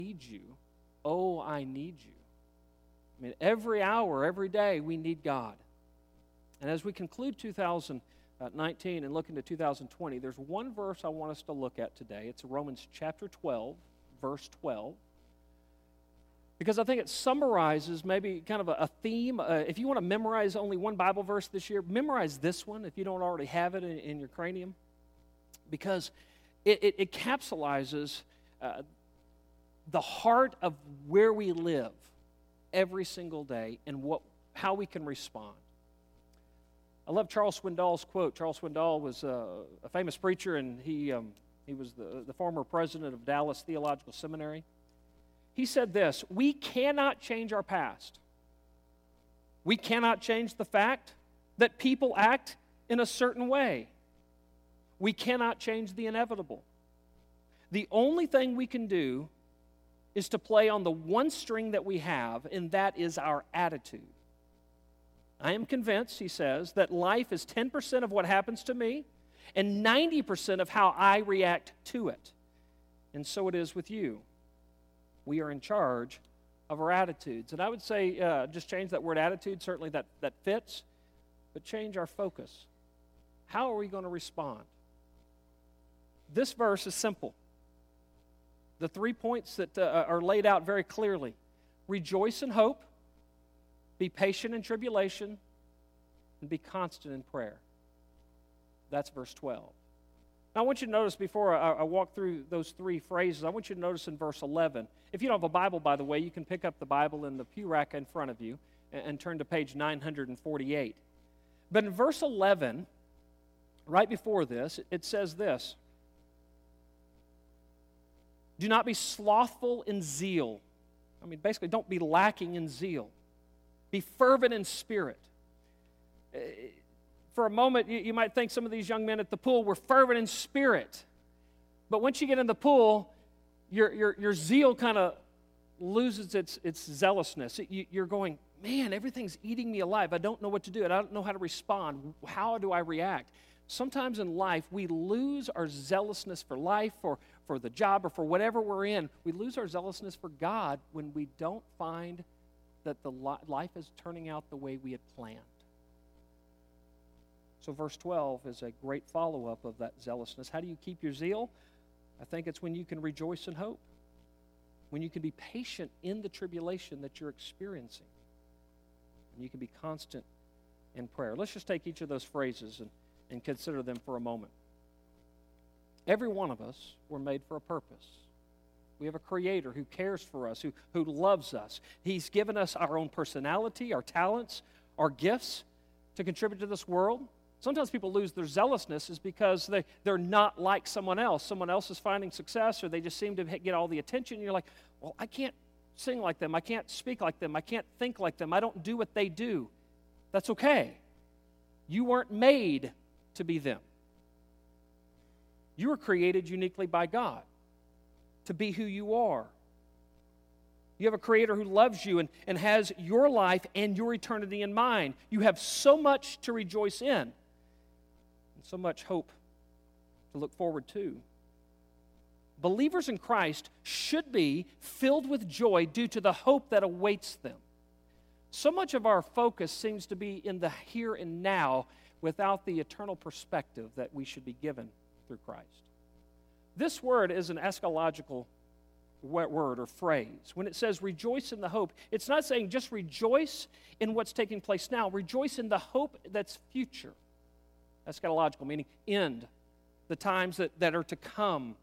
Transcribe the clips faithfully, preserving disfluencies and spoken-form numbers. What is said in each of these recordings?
need you. Oh, I need you. I mean, every hour, every day, we need God. And as we conclude two thousand nineteen and look into two thousand twenty, there's one verse I want us to look at today. It's Romans chapter twelve, verse twelve. Because I think it summarizes maybe kind of a, a theme. Uh, if you want to memorize only one Bible verse this year, memorize this one if you don't already have it in, in your cranium. Because it, it, it capsulizes uh, the heart of where we live every single day and what how we can respond. I love Charles Swindoll's quote. Charles Swindoll was uh, a famous preacher, and he um, he was the, the former president of Dallas Theological Seminary. He said this: we cannot change our past. We cannot change the fact that people act in a certain way. We cannot change the inevitable. The only thing we can do is to play on the one string that we have, and that is our attitude. I am convinced, he says, that life is ten percent of what happens to me and ninety percent of how I react to it. And so it is with you. We are in charge of our attitudes. And I would say uh, just change that word attitude. Certainly that, that fits. But change our focus. How are we going to respond? This verse is simple. The three points that uh, are laid out very clearly. Rejoice in hope. Be patient in tribulation. And be constant in prayer. That's verse twelve. Now, I want you to notice before I, I walk through those three phrases, I want you to notice in verse eleven. If you don't have a Bible, by the way, you can pick up the Bible in the pew rack in front of you and, and turn to page nine forty-eight. But in verse eleven, right before this, it says this: do not be slothful in zeal. I mean, basically, don't be lacking in zeal. Be fervent in spirit. For a moment, you, you might think some of these young men at the pool were fervent in spirit. But once you get in the pool, your, your, your zeal kind of loses its, its zealousness. You, you're going, man, everything's eating me alive. I don't know what to do. I don't know how to respond. How do I react? Sometimes in life, we lose our zealousness for life, or for the job, or for whatever we're in. We lose our zealousness for God when we don't find that the li- life is turning out the way we had planned. So verse twelve is a great follow-up of that zealousness. How do you keep your zeal? I think it's when you can rejoice in hope, when you can be patient in the tribulation that you're experiencing, and you can be constant in prayer. Let's just take each of those phrases and, and consider them for a moment. Every one of us were made for a purpose. We have a Creator who cares for us, who, who loves us. He's given us our own personality, our talents, our gifts to contribute to this world. Sometimes people lose their zealousness is because they, they're not like someone else. Someone else is finding success, or they just seem to get all the attention. And you're like, well, I can't sing like them. I can't speak like them. I can't think like them. I don't do what they do. That's okay. You weren't made to be them. You were created uniquely by God to be who you are. You have a Creator who loves you and, and has your life and your eternity in mind. You have so much to rejoice in, and so much hope to look forward to. Believers in Christ should be filled with joy due to the hope that awaits them. So much of our focus seems to be in the here and now without the eternal perspective that we should be given through Christ. This word is an eschatological word or phrase. When it says rejoice in the hope, it's not saying just rejoice in what's taking place now. Rejoice in the hope that's future. Eschatological, meaning end, the times that, that are to come.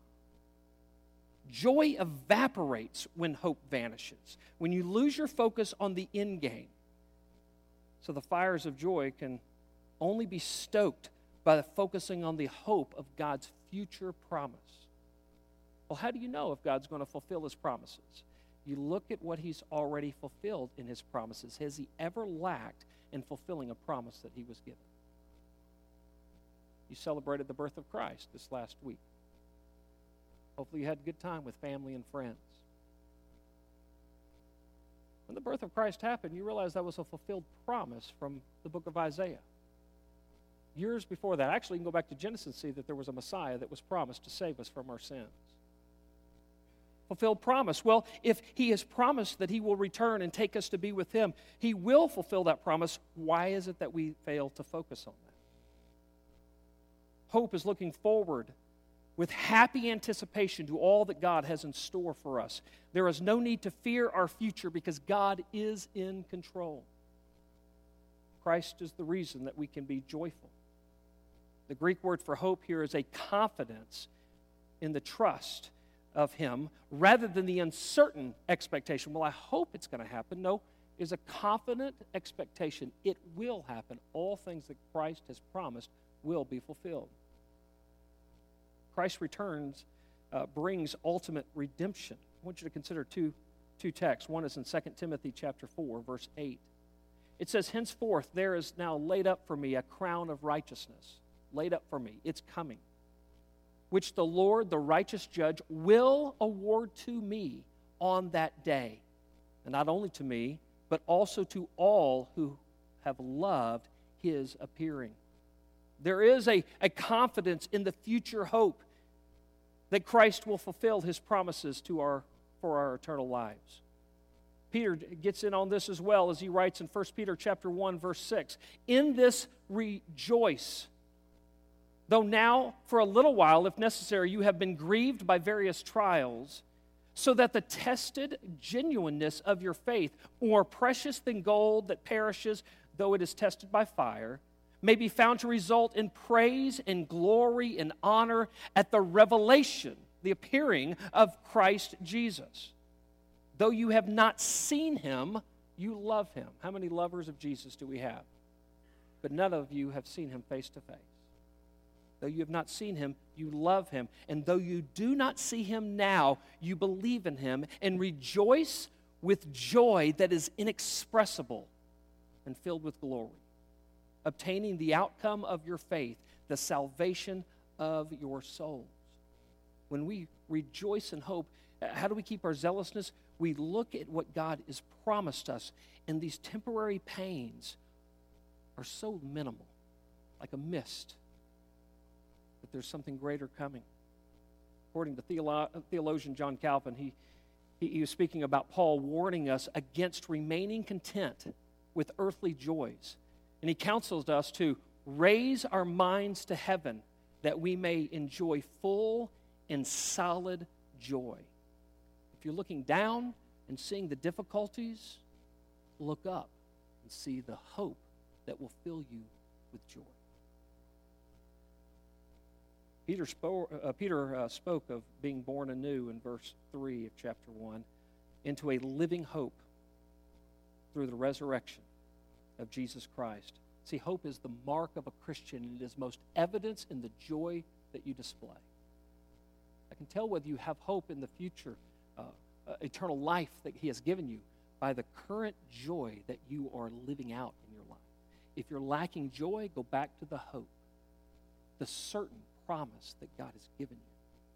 Joy evaporates when hope vanishes, when you lose your focus on the end game. So the fires of joy can only be stoked by focusing on the hope of God's future promise. Well, how do you know if God's going to fulfill His promises? You look at what He's already fulfilled in His promises. Has He ever lacked in fulfilling a promise that He was given? You celebrated the birth of Christ this last week. Hopefully you had a good time with family and friends. When the birth of Christ happened, you realize that was a fulfilled promise from the book of Isaiah. Years before that, actually you can go back to Genesis and see that there was a Messiah that was promised to save us from our sins. fulfilled promise. Well, if he has promised that he will return and take us to be with him, he will fulfill that promise. Why is it that we fail to focus on that? Hope is looking forward with happy anticipation to all that God has in store for us. There is no need to fear our future because God is in control. Christ is the reason that we can be joyful. The Greek word for hope here is a confidence in the trust of him rather than the uncertain expectation. Well, I hope it's going to happen. No, is a confident expectation. It will happen. All things that Christ has promised will be fulfilled. Christ's returns uh, brings ultimate redemption. I want you to consider two, two texts. One is in Second Timothy chapter four, verse eight. It says, henceforth there is now laid up for me a crown of righteousness. Laid up for me. It's coming. Which the Lord, the righteous judge, will award to me on that day. And not only to me, but also to all who have loved his appearing. There is a, a confidence in the future hope that Christ will fulfill his promises to our, for our eternal lives. Peter gets in on this as well as he writes in First Peter chapter one, verse six. In this rejoice, though now for a little while, if necessary, you have been grieved by various trials, so that the tested genuineness of your faith, more precious than gold that perishes, though it is tested by fire, may be found to result in praise and glory and honor at the revelation, the appearing of Christ Jesus. Though you have not seen him, you love him. How many lovers of Jesus do we have? But none of you have seen him face to face. Though you have not seen him, you love him. And though you do not see him now, you believe in him and rejoice with joy that is inexpressible and filled with glory, obtaining the outcome of your faith, the salvation of your souls. When we rejoice in hope, how do we keep our zealousness? We look at what God has promised us, and these temporary pains are so minimal, like a mist, but there's something greater coming. According to theolo- theologian John Calvin, he, he, he was speaking about Paul warning us against remaining content with earthly joys. And he counsels us to raise our minds to heaven that we may enjoy full and solid joy. If you're looking down and seeing the difficulties, look up and see the hope that will fill you with joy. Peter, spo- uh, Peter uh, spoke of being born anew in verse three of chapter one into a living hope through the resurrection of Jesus Christ. See, hope is the mark of a Christian, and it is most evidence in the joy that you display. I can tell whether you have hope in the future, uh, uh, eternal life that he has given you, by the current joy that you are living out in your life. If you're lacking joy, go back to the hope, the certain promise that God has given you.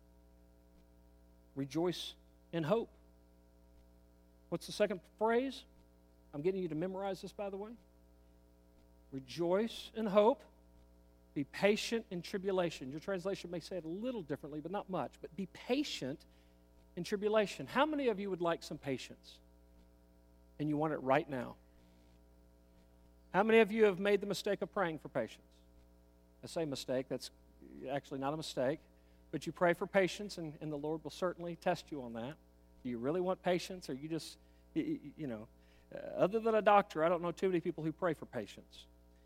Rejoice in hope. What's the second phrase? I'm getting you to memorize this, by the way. Rejoice in hope. Be patient in tribulation. Your translation may say it a little differently, but not much. But be patient in tribulation. How many of you would like some patience? And you want it right now? How many of you have made the mistake of praying for patience? I say mistake, that's actually not a mistake. But you pray for patience, and, and the Lord will certainly test you on that. Do you really want patience, or you just, you, you know, uh, other than a doctor, I don't know too many people who pray for patience.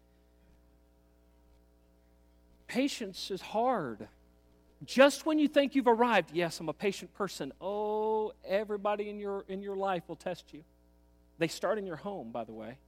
Patience is hard. Just when you think you've arrived, yes, I'm a patient person. Oh, everybody in your in your life will test you. They start in your home, by the way.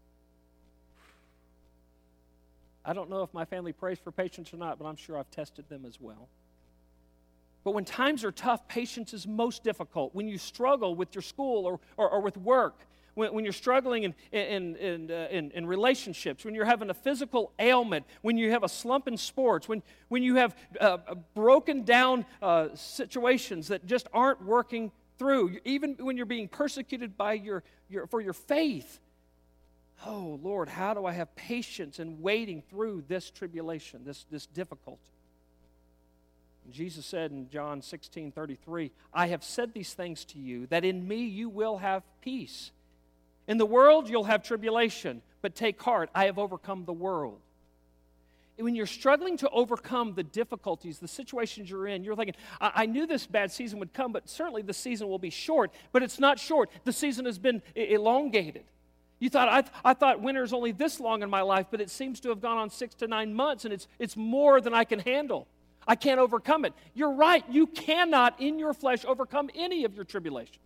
I don't know if my family prays for patience or not, but I'm sure I've tested them as well. But when times are tough, patience is most difficult. When you struggle with your school or, or, or with work, when, when you're struggling in, in, in, uh, in, in relationships, when you're having a physical ailment, when you have a slump in sports, when, when you have uh, broken down uh, situations that just aren't working through, even when you're being persecuted by your, your, for your faith. Oh, Lord, how do I have patience in waiting through this tribulation, this, this difficulty? Jesus said in John sixteen thirty-three, I have said these things to you, that in me you will have peace. In the world you'll have tribulation, but take heart, I have overcome the world. When you're struggling to overcome the difficulties, the situations you're in, you're thinking, I, I knew this bad season would come, but certainly the season will be short. But it's not short. The season has been elongated. You thought, I, th- I thought winter's only this long in my life, but it seems to have gone on six to nine months, and it's, it's more than I can handle. I can't overcome it. You're right. You cannot, in your flesh, overcome any of your tribulations.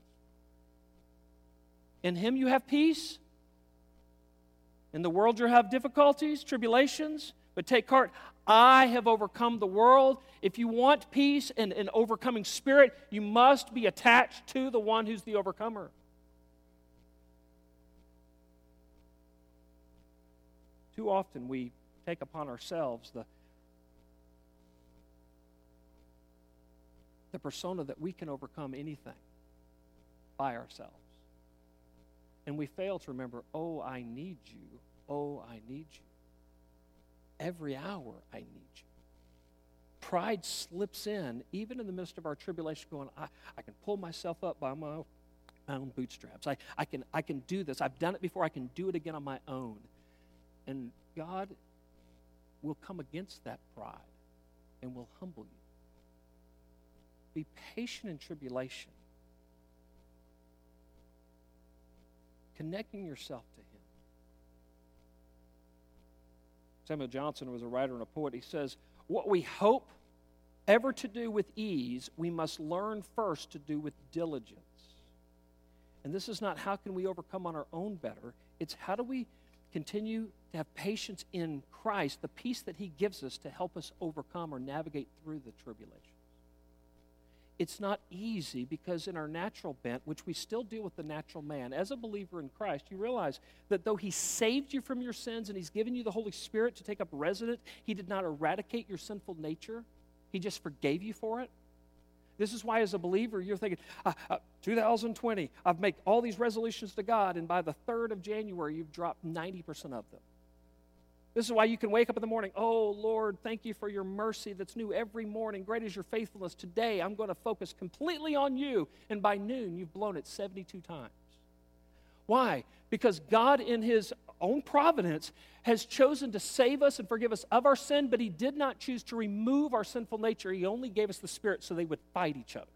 In Him you have peace. In the world you have difficulties, tribulations, but take heart. I have overcome the world. If you want peace and an overcoming spirit, you must be attached to the one who's the overcomer. Too often we take upon ourselves the the persona that we can overcome anything by ourselves. And we fail to remember, oh, I need you. Oh, I need you. Every hour I need you. Pride slips in, even in the midst of our tribulation, going, I, I can pull myself up by my, my own bootstraps. I, I, can, I can do this. I've done it before. I can do it again on my own. And God will come against that pride and will humble you. Be patient in tribulation. Connecting yourself to Him. Samuel Johnson was a writer and a poet. He says, what we hope ever to do with ease, we must learn first to do with diligence. And this is not how can we overcome on our own better. It's how do we continue to have patience in Christ, the peace that He gives us to help us overcome or navigate through the tribulation. It's not easy because in our natural bent, which we still deal with the natural man, as a believer in Christ, you realize that though He saved you from your sins and He's given you the Holy Spirit to take up residence, He did not eradicate your sinful nature. He just forgave you for it. This is why as a believer, you're thinking, uh, uh, two thousand twenty, I've made all these resolutions to God, and by the third of January, you've dropped ninety percent of them. This is why you can wake up in the morning, oh, Lord, thank you for your mercy that's new every morning. Great is your faithfulness. Today, I'm going to focus completely on you. And by noon, you've blown it seventy-two times. Why? Because God, in His own providence, has chosen to save us and forgive us of our sin, but He did not choose to remove our sinful nature. He only gave us the Spirit so they would fight each other.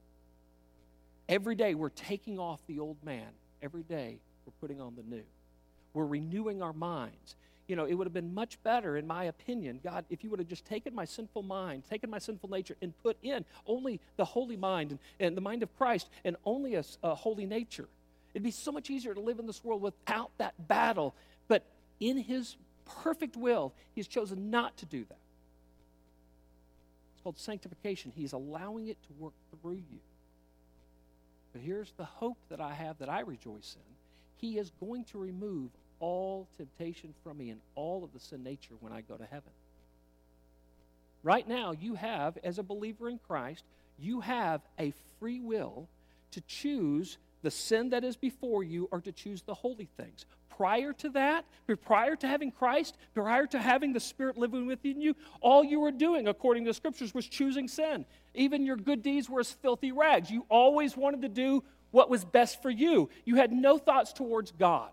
Every day, we're taking off the old man. Every day, we're putting on the new. We're renewing our minds. You know, it would have been much better, in my opinion, God, if you would have just taken my sinful mind, taken my sinful nature, and put in only the holy mind and, and the mind of Christ and only a, a holy nature. It'd be so much easier to live in this world without that battle. But in His perfect will, He's chosen not to do that. It's called sanctification. He's allowing it to work through you. But here's the hope that I have that I rejoice in. He is going to remove all temptation from me and all of the sin nature when I go to heaven. Right now, you have, as a believer in Christ, you have a free will to choose the sin that is before you or to choose the holy things. Prior to that, prior to having Christ, prior to having the Spirit living within you, all you were doing, according to the Scriptures, was choosing sin. Even your good deeds were as filthy rags. You always wanted to do what was best for you. You had no thoughts towards God.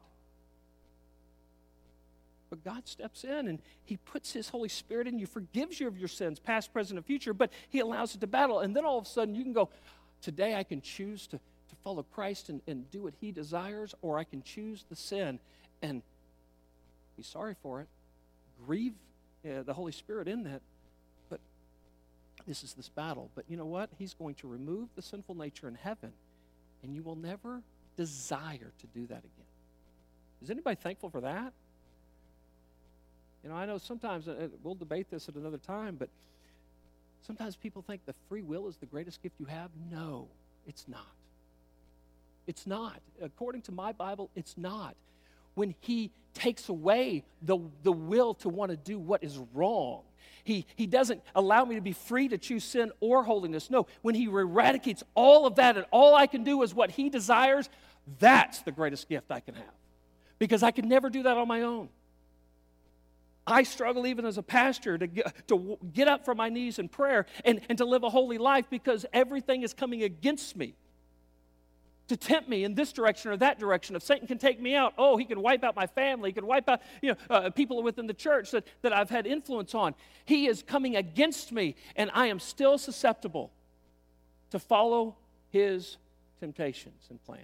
But God steps in and He puts His Holy Spirit in you, forgives you of your sins, past, present, and future, but He allows it to battle. And then all of a sudden you can go, today I can choose to, to follow Christ and, and do what He desires, or I can choose the sin and be sorry for it, grieve uh, the Holy Spirit in that. But this is this battle. But you know what? He's going to remove the sinful nature in heaven, and you will never desire to do that again. Is anybody thankful for that? You know, I know sometimes, uh, we'll debate this at another time, but sometimes people think the free will is the greatest gift you have. No, it's not. It's not. According to my Bible, it's not. When He takes away the, the will to want to do what is wrong, he, he doesn't allow me to be free to choose sin or holiness. No, when He eradicates all of that and all I can do is what He desires, that's the greatest gift I can have. Because I can never do that on my own. I struggle even as a pastor to get, to get up from my knees in prayer and, and to live a holy life because everything is coming against me to tempt me in this direction or that direction. If Satan can take me out, oh, he can wipe out my family. He can wipe out you know, uh, people within the church that, that I've had influence on. He is coming against me, and I am still susceptible to follow his temptations and plans.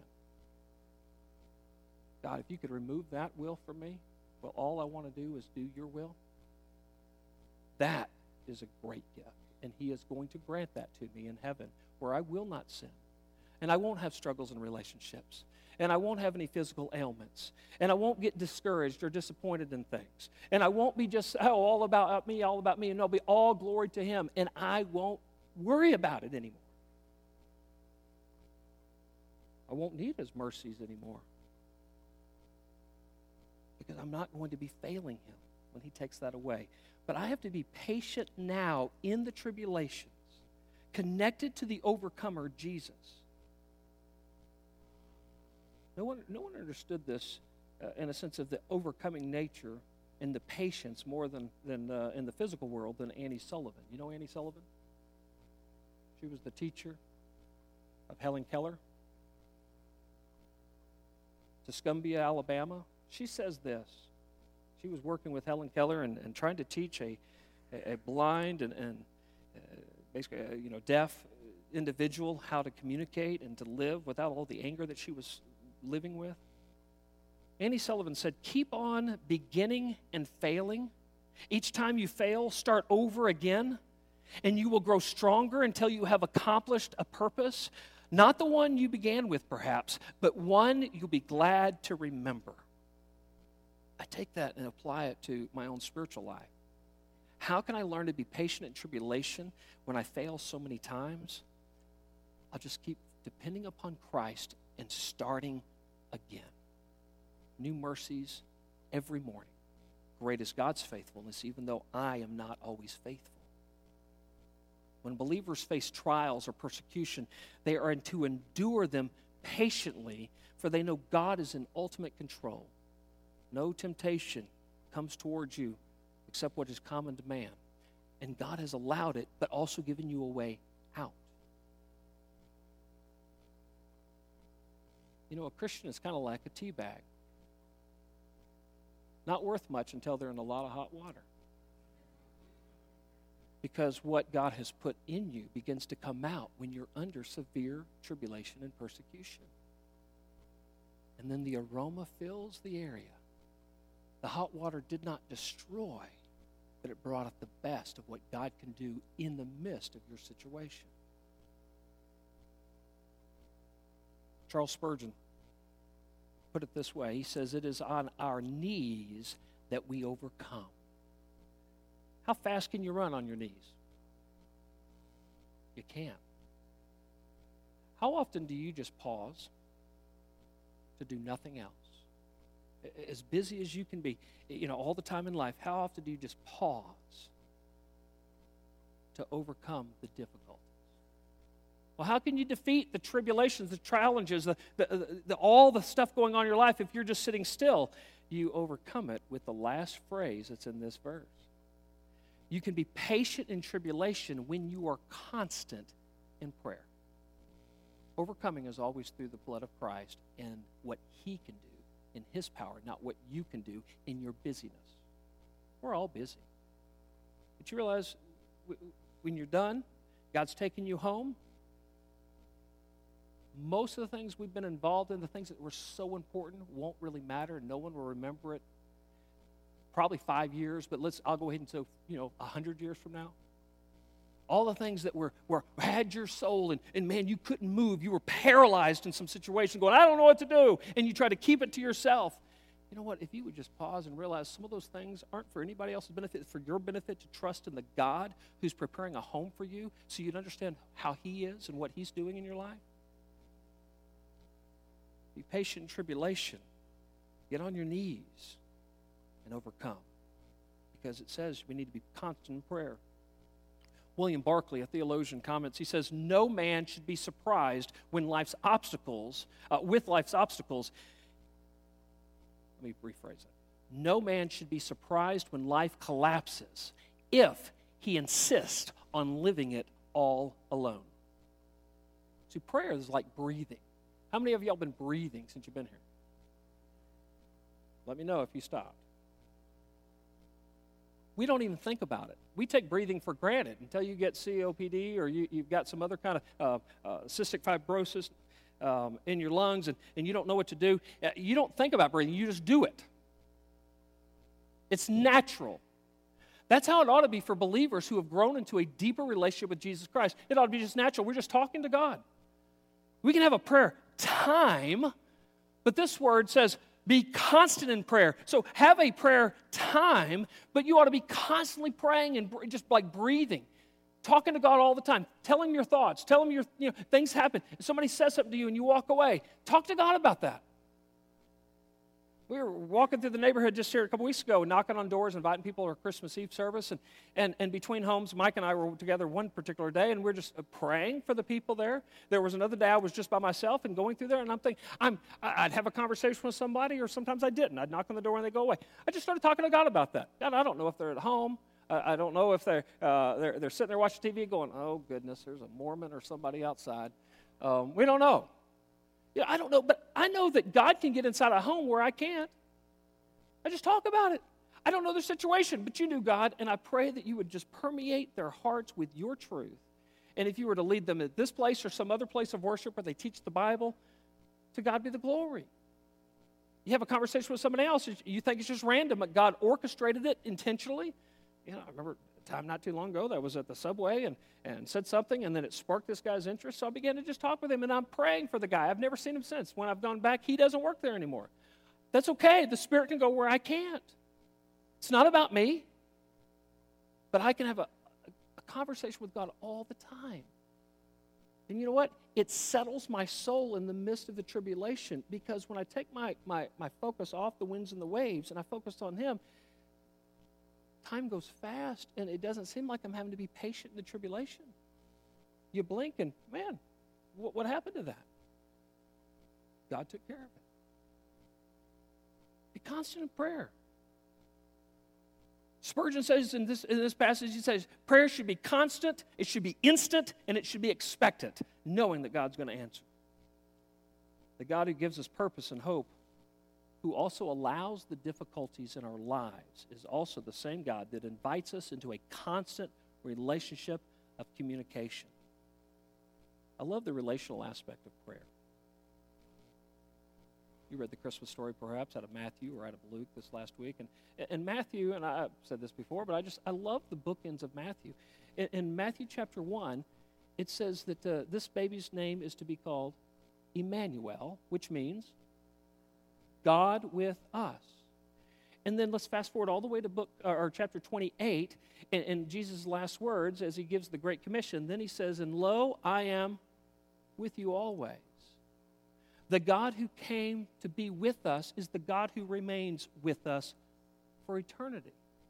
God, if you could remove that will from me, well, all I want to do is do your will. That is a great gift, and he is going to grant that to me in heaven, where I will not sin, and I won't have struggles in relationships, and I won't have any physical ailments, and I won't get discouraged or disappointed in things, and I won't be just, oh, all about me, all about me, and it'll be all glory to him, and I won't worry about it anymore. I won't need his mercies anymore because I'm not going to be failing him when he takes that away. But I have to be patient now in the tribulations, connected to the overcomer, Jesus. No one, no one understood this uh, in a sense of the overcoming nature and the patience more than, than uh, in the physical world than Annie Sullivan. You know Annie Sullivan? She was the teacher of Helen Keller. Tuscumbia, Alabama. She says this. She was working with Helen Keller and, and trying to teach a, a, a blind and, and uh, basically a, you know, deaf individual how to communicate and to live without all the anger that she was living with. Annie Sullivan said, keep on beginning and failing. Each time you fail, start over again, and you will grow stronger until you have accomplished a purpose. Not the one you began with, perhaps, but one you'll be glad to remember. I take that and apply it to my own spiritual life. How can I learn to be patient in tribulation when I fail so many times? I'll just keep depending upon Christ and starting again. New mercies every morning. Great is God's faithfulness, even though I am not always faithful. When believers face trials or persecution, they are to endure them patiently, for they know God is in ultimate control. No temptation comes towards you except what is common to man. And God has allowed it, but also given you a way out. You know, a Christian is kind of like a tea bag. Not worth much until they're in a lot of hot water. Because what God has put in you begins to come out when you're under severe tribulation and persecution. And then the aroma fills the area. The hot water did not destroy, but it brought out the best of what God can do in the midst of your situation. Charles Spurgeon put it this way. He says, it is on our knees that we overcome. How fast can you run on your knees? You can't. How often do you just pause to do nothing else? As busy as you can be, you know, all the time in life, how often do you just pause to overcome the difficulties? Well, how can you defeat the tribulations, the challenges, the, the, the, all the stuff going on in your life if you're just sitting still? You overcome it with the last phrase that's in this verse. You can be patient in tribulation when you are constant in prayer. Overcoming is always through the blood of Christ and what he can do in his power, not what you can do in your busyness. We're all busy. But you realize when you're done, God's taking you home. Most of the things we've been involved in, the things that were so important, won't really matter. No one will remember it. Probably five years, but let's, I'll go ahead and say, you know, a hundred years from now. All the things that were, were had your soul, and, and man, you couldn't move. You were paralyzed in some situation going, I don't know what to do. And you try to keep it to yourself. You know what? If you would just pause and realize some of those things aren't for anybody else's benefit, for your benefit to trust in the God who's preparing a home for you so you'd understand how he is and what he's doing in your life. Be patient in tribulation. Get on your knees and overcome. Because it says we need to be constant in prayer. William Barclay, a theologian, comments, he says, no man should be surprised when life's obstacles, uh, with life's obstacles. Let me rephrase that. No man should be surprised when life collapses if he insists on living it all alone. See, prayer is like breathing. How many of y'all been breathing since you've been here? Let me know if you stopped. We don't even think about it. We take breathing for granted until you get C O P D or you, you've got some other kind of uh, uh, cystic fibrosis um, in your lungs and, and you don't know what to do. Uh, you don't think about breathing. You just do it. It's natural. That's how it ought to be for believers who have grown into a deeper relationship with Jesus Christ. It ought to be just natural. We're just talking to God. We can have a prayer time, but this word says be constant in prayer. So have a prayer time, but you ought to be constantly praying and just like breathing, talking to God all the time. Tell him your thoughts. Tell him your, you know, things happen. If somebody says something to you and you walk away, talk to God about that. We were walking through the neighborhood just here a couple weeks ago, knocking on doors, inviting people to our Christmas Eve service. And, and, and between homes, Mike and I were together one particular day, and we we're just praying for the people there. There was another day I was just by myself and going through there, and I'm thinking, I'm, I'd have a conversation with somebody, or sometimes I didn't. I'd knock on the door and they'd go away. I just started talking to God about that. God, I don't know if they're at home. I, I don't know if they're, uh, they're, they're sitting there watching T V going, oh, goodness, there's a Mormon or somebody outside. Um, we don't know. Yeah, I don't know, but I know that God can get inside a home where I can't. I just talk about it. I don't know their situation, but you knew God, and I pray that you would just permeate their hearts with your truth. And if you were to lead them at this place or some other place of worship where they teach the Bible, to God be the glory. You have a conversation with somebody else, you think it's just random, but God orchestrated it intentionally. You know, I remember a time not too long ago that I was at the subway and, and said something, and then it sparked this guy's interest, so I began to just talk with him, and I'm praying for the guy. I've never seen him since. When I've gone back, he doesn't work there anymore. That's okay. The Spirit can go where I can't. It's not about me. But I can have a, a conversation with God all the time. And you know what? It settles my soul in the midst of the tribulation, because when I take my, my, my focus off the winds and the waves and I focus on Him, time goes fast and it doesn't seem like I'm having to be patient in the tribulation. You blink and, man, what, what happened to that? God took care of it. Be constant in prayer. Spurgeon says in this, in this passage, he says, prayer should be constant, it should be instant, and it should be expectant, knowing that God's going to answer. The God who gives us purpose and hope, who also allows the difficulties in our lives, is also the same God that invites us into a constant relationship of communication. I love the relational aspect of prayer. You read the Christmas story perhaps out of Matthew or out of Luke this last week. And, and Matthew, and I've said this before, but I just, I love the bookends of Matthew. In, in Matthew chapter one, it says that uh, this baby's name is to be called Emmanuel, which means God with us. And then let's fast forward all the way to book or, or chapter twenty-eight, and, and Jesus' last words as he gives the Great Commission. Then he says, and lo, I am with you always. The God who came to be with us is the God who remains with us for eternity.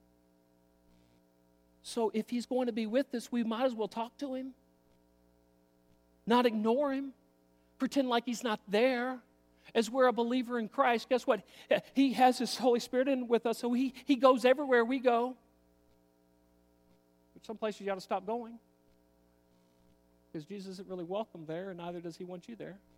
So if He's going to be with us, we might as well talk to Him. Not ignore Him. Pretend like He's not there. As we're a believer in Christ, guess what? He has His Holy Spirit in with us, so He, he goes everywhere we go. But some places you got to stop going, because Jesus isn't really welcome there, and neither does He want you there.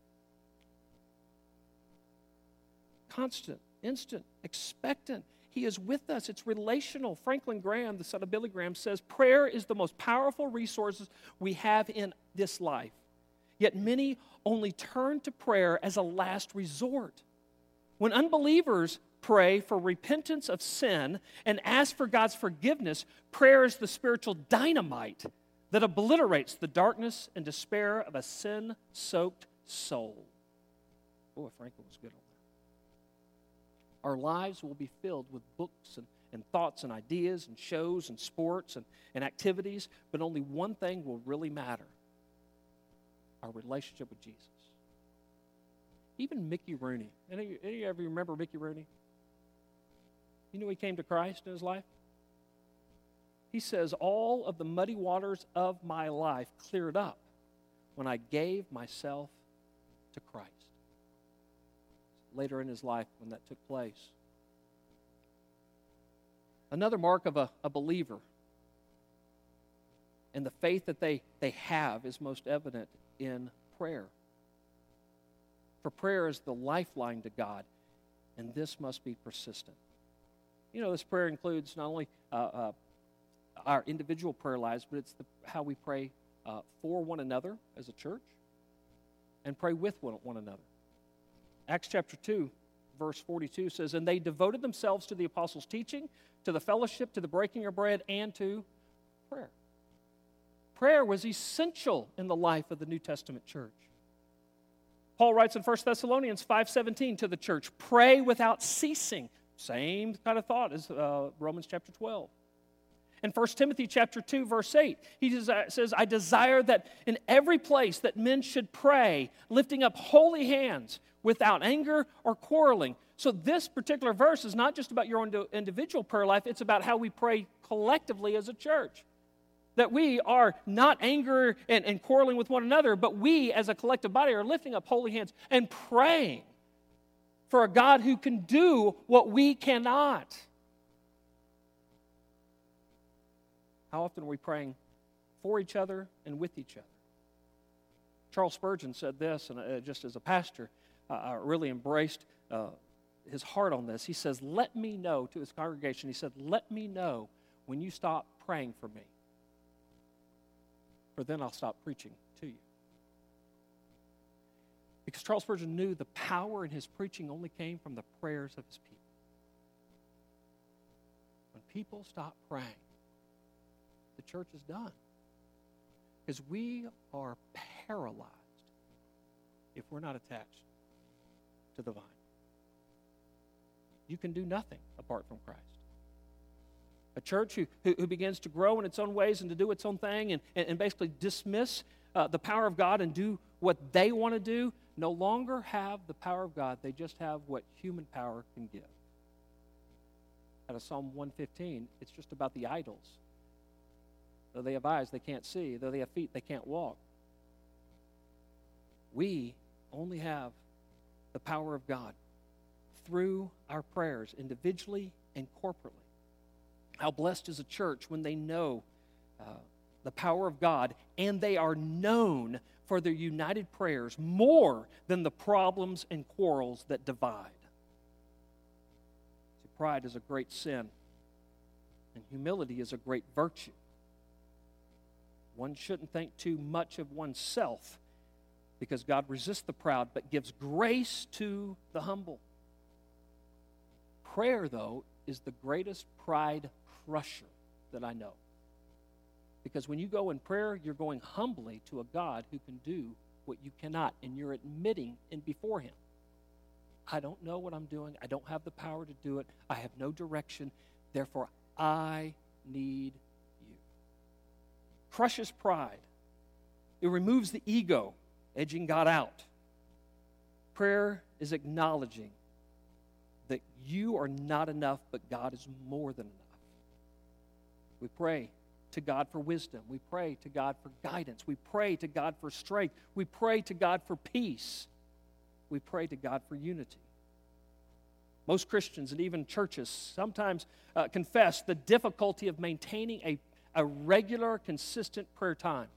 Constant, instant, expectant. He is with us. It's relational. Franklin Graham, the son of Billy Graham, says prayer is the most powerful resources we have in this life. Yet many only turn to prayer as a last resort. When unbelievers pray for repentance of sin and ask for God's forgiveness, prayer is the spiritual dynamite that obliterates the darkness and despair of a sin-soaked soul. Boy, Franklin was good on that. Our lives will be filled with books and, and thoughts and ideas and shows and sports and, and activities, but only one thing will really matter: our relationship with Jesus. Even Mickey Rooney. Any, any of you remember Mickey Rooney? You know he came to Christ in his life? He says, all of the muddy waters of my life cleared up when I gave myself to Christ. Later in his life when that took place, Another mark of a, a believer and the faith that they, they have is most evident in prayer. For prayer is the lifeline to God, and this must be persistent. You know, this prayer includes not only uh, uh, our individual prayer lives, but it's the, how we pray uh, for one another as a church and pray with one, one another. Acts chapter two, verse forty-two says, "And they devoted themselves to the apostles' teaching, to the fellowship, to the breaking of bread, and to prayer." Prayer was essential in the life of the New Testament church. Paul writes in First Thessalonians five seventeen to the church, "Pray without ceasing." Same kind of thought as uh, Romans chapter twelve. In First Timothy chapter two, verse eight, he says, "I desire that in every place that men should pray, lifting up holy hands without anger or quarreling." So this particular verse is not just about your own individual prayer life, it's about how we pray collectively as a church. That we are not angry and, and quarreling with one another, but we as a collective body are lifting up holy hands and praying for a God who can do what we cannot. How often are we praying for each other and with each other? Charles Spurgeon said this, and uh, just as a pastor, uh, I really embraced uh, his heart on this. He says, "Let me know," to his congregation, he said, "Let me know when you stop praying for me, for then I'll stop preaching to you." Because Charles Spurgeon knew the power in his preaching only came from the prayers of his people. When people stop praying, the church is done. Because we are paralyzed if we're not attached to the vine. You can do nothing apart from Christ. A church who, who, who begins to grow in its own ways and to do its own thing and, and, and basically dismiss uh, the power of God and do what they want to do no longer have the power of God. They just have what human power can give. Out of Psalm one fifteen, it's just about the idols. Though they have eyes, they can't see. Though they have feet, they can't walk. We only have the power of God through our prayers, individually and corporately. How blessed is a church when they know uh, the power of God and they are known for their united prayers more than the problems and quarrels that divide. See, pride is a great sin, and humility is a great virtue. One shouldn't think too much of oneself, because God resists the proud but gives grace to the humble. Prayer, though, is the greatest pride crusher that I know. Because when you go in prayer, you're going humbly to a God who can do what you cannot, and you're admitting in before Him, I don't know what I'm doing. I don't have the power to do it. I have no direction. Therefore, I need you. Crushes pride. It removes the ego, edging God out. Prayer is acknowledging that you are not enough, but God is more than enough. We pray to God for wisdom. We pray to God for guidance. We pray to God for strength. We pray to God for peace. We pray to God for unity. Most Christians and even churches sometimes uh, confess the difficulty of maintaining a, a regular, consistent prayer time.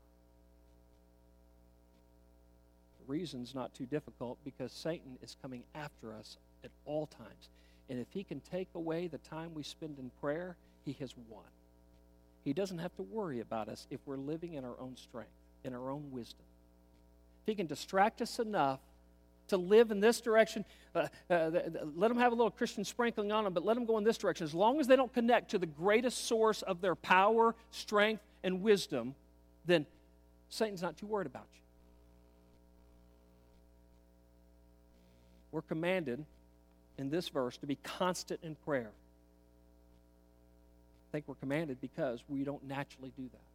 The reason's not too difficult because Satan is coming after us at all times. And if he can take away the time we spend in prayer, he has won. He doesn't have to worry about us if we're living in our own strength, in our own wisdom. If he can distract us enough to live in this direction, uh, uh, let them have a little Christian sprinkling on them, but let them go in this direction. As long as they don't connect to the greatest source of their power, strength, and wisdom, then Satan's not too worried about you. We're commanded in this verse to be constant in prayer. I think we're commanded because we don't naturally do that.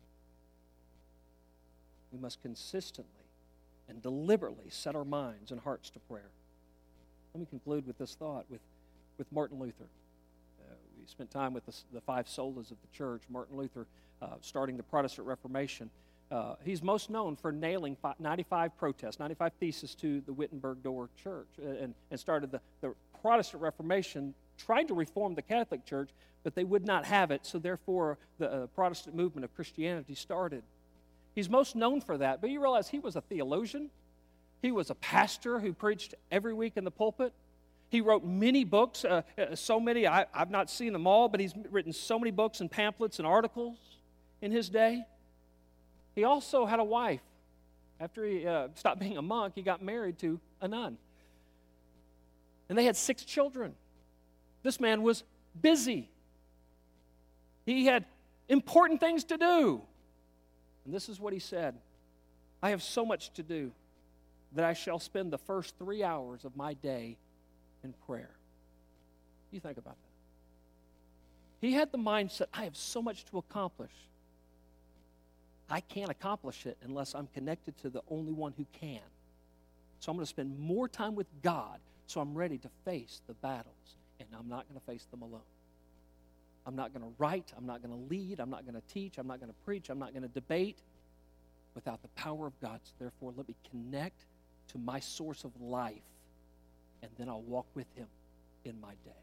We must consistently and deliberately set our minds and hearts to prayer. Let me conclude with this thought with, with Martin Luther. Uh, we spent time with the, the five solas of the church. Martin Luther, uh, starting the Protestant Reformation, Uh, he's most known for nailing fi- ninety-five protests, ninety-five theses to the Wittenberg Door Church, uh, and, and started the, the Protestant Reformation, trying to reform the Catholic Church, but they would not have it, so therefore the uh, Protestant movement of Christianity started. He's most known for that, but you realize he was a theologian. He was a pastor who preached every week in the pulpit. He wrote many books, uh, uh, so many, I, I've not seen them all, but he's written so many books and pamphlets and articles in his day. He also had a wife. After he uh, stopped being a monk, he got married to a nun. And they had six children. This man was busy. He had important things to do. And this is what he said: I have so much to do that I shall spend the first three hours of my day in prayer. You think about that. He had the mindset, I have so much to accomplish. I can't accomplish it unless I'm connected to the only one who can. So I'm going to spend more time with God so I'm ready to face the battles. And I'm not going to face them alone. I'm not going to write. I'm not going to lead. I'm not going to teach. I'm not going to preach. I'm not going to debate without the power of God. So therefore, let me connect to my source of life, and then I'll walk with Him in my day.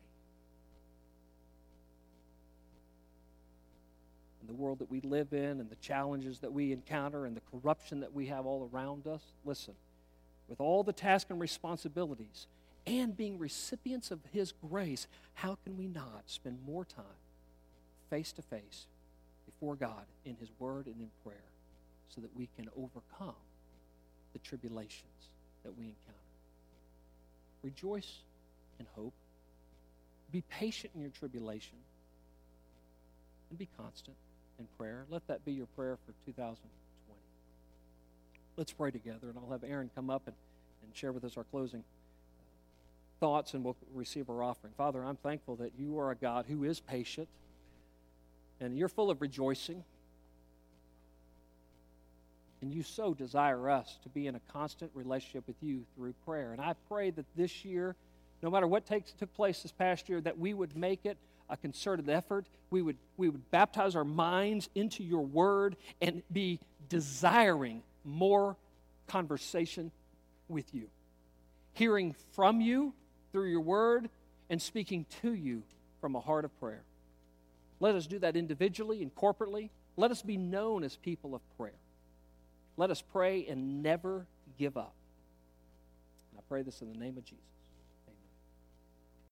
In the world that we live in and the challenges that we encounter and the corruption that we have all around us, listen, with all the tasks and responsibilities and being recipients of His grace, how can we not spend more time face to face before God in His Word and in prayer so that we can overcome the tribulations that we encounter? Rejoice in hope. Be patient in your tribulation. And be constant in prayer. Let that be your prayer for two thousand twenty. Let's pray together, and I'll have Aaron come up and, and share with us our closing thoughts, and we'll receive our offering. Father, I'm thankful that you are a God who is patient, and you're full of rejoicing. And you so desire us to be in a constant relationship with you through prayer. And I pray that this year, no matter what takes, took place this past year, that we would make it a concerted effort. We would, we would baptize our minds into your word and be desiring more conversation with you. Hearing from you through your word and speaking to you from a heart of prayer. Let us do that individually and corporately. Let us be known as people of prayer. Let us pray and never give up. And I pray this in the name of Jesus.